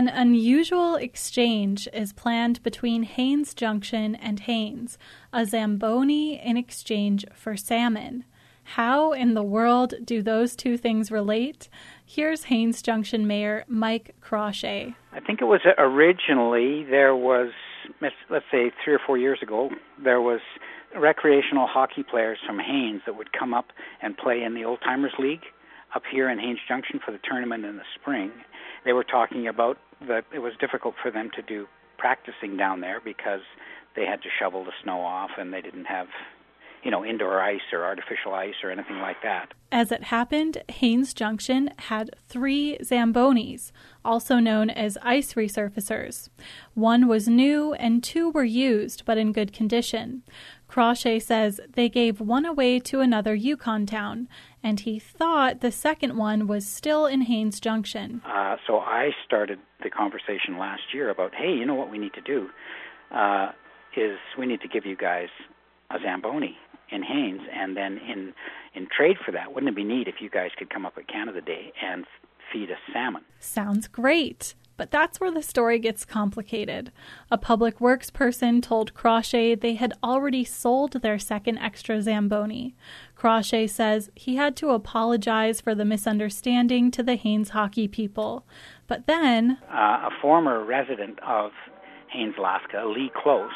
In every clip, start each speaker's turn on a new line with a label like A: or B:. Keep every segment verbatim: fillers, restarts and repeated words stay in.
A: unusual exchange is planned between Haines Junction and Haines, a Zamboni in exchange for salmon. How in the world do those two things relate? Here's Haines Junction Mayor Mike Crawshay.
B: I think it was originally, there was, let's say three or four years ago, there was recreational hockey players from Haines that would come up and play in the Old Timers League up here in Haines Junction for the tournament in the spring. They were talking about that it was difficult for them to do practicing down there because they had to shovel the snow off and they didn't have, you know, indoor ice or artificial ice or anything like that.
A: As it happened, Haines Junction had three Zambonis, also known as ice resurfacers. One was new and two were used, but in good condition. Crawshay says they gave one away to another Yukon town, and he thought the second one was still in Haines Junction.
B: Uh, so I started the conversation last year about, hey, you know what we need to do uh, is we need to give you guys a Zamboni in Haines, and then in in trade for that, wouldn't it be neat if you guys could come up at Canada Day and feed us salmon?
A: Sounds great. But that's where the story gets complicated. A public works person told Crawshay they had already sold their second extra Zamboni. Crawshay says he had to apologize for the misunderstanding to the Haines hockey people. But then...
B: Uh, a former resident of Haines, Alaska, Lee Close,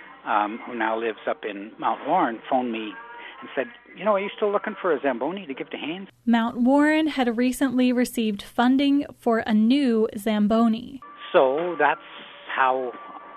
B: um, who now lives up in Mount Warren, phoned me and said, you know, are you still looking for a Zamboni to give to Haines?
A: Mount Warren had recently received funding for a new Zamboni.
B: So that's how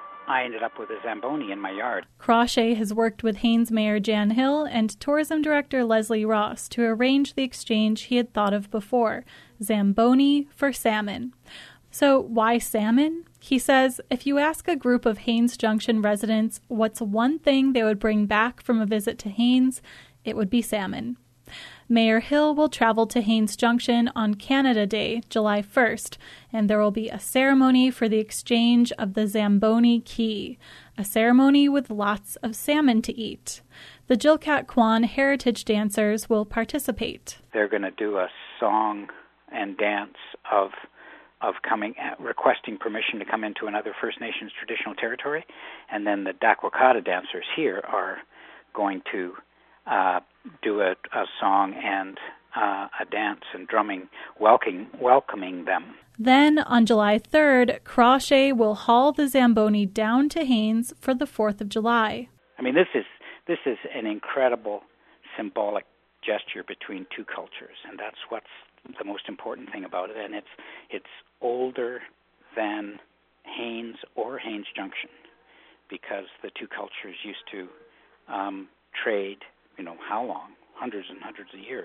B: I ended up with a Zamboni in my yard.
A: Crawshay has worked with Haines Mayor Jan Hill and Tourism Director Leslie Ross to arrange the exchange he had thought of before, Zamboni for salmon. So why salmon? He says if you ask a group of Haines Junction residents what's one thing they would bring back from a visit to Haines, it would be salmon. Mayor Hill will travel to Haines Junction on Canada Day, July first, and there will be a ceremony for the exchange of the Zamboni Key, a ceremony with lots of salmon to eat. The Jilkat Kwan heritage dancers will participate.
B: They're going to do a song and dance of of coming, requesting permission to come into another First Nations traditional territory, and then the Dakwakata dancers here are going to uh, do a, a song and uh, a dance and drumming, welcoming welcoming them.
A: Then, on July third, Crawshay will haul the Zamboni down to Haines for the fourth of July.
B: I mean, this is this is an incredible symbolic gesture between two cultures, and that's what's the most important thing about it. And it's it's older than Haines or Haines Junction, because the two cultures used to um, trade, you know, how long? Hundreds and hundreds of years.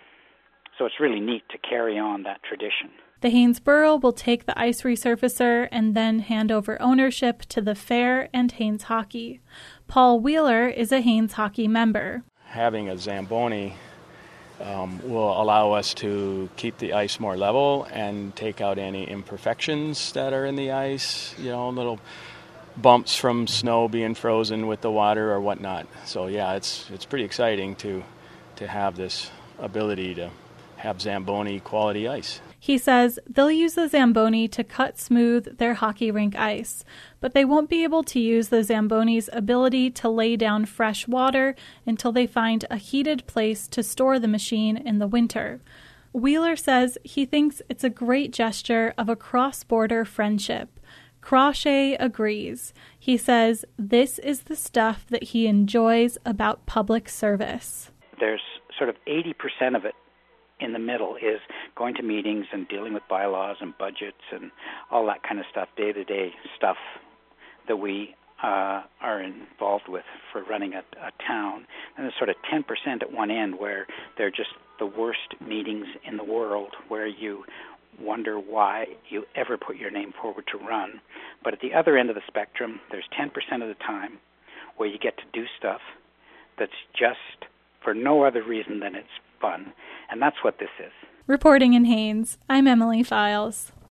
B: So it's really neat to carry on that tradition.
A: The Haines Borough will take the ice resurfacer and then hand over ownership to the Fair and Haines Hockey. Paul Wheeler is a Haines Hockey member.
C: Having a Zamboni um, will allow us to keep the ice more level and take out any imperfections that are in the ice, you know, little bumps from snow being frozen with the water or whatnot. So yeah, it's it's pretty exciting to to have this ability to have Zamboni quality ice.
A: He says they'll use the Zamboni to cut smooth their hockey rink ice, but they won't be able to use the Zamboni's ability to lay down fresh water until they find a heated place to store the machine in the winter. Wheeler says he thinks it's a great gesture of a cross-border friendship. Crawshay agrees. He says this is the stuff that he enjoys about public service.
B: There's sort of eighty percent of it in the middle is going to meetings and dealing with bylaws and budgets and all that kind of stuff, day-to-day stuff that we uh, are involved with for running a, a town. And there's sort of ten percent at one end where they're just the worst meetings in the world, where you wonder why you ever put your name forward to run. But at the other end of the spectrum, there's ten percent of the time where you get to do stuff that's just for no other reason than it's fun. And that's what this is.
A: Reporting in Haines, I'm Emily Files.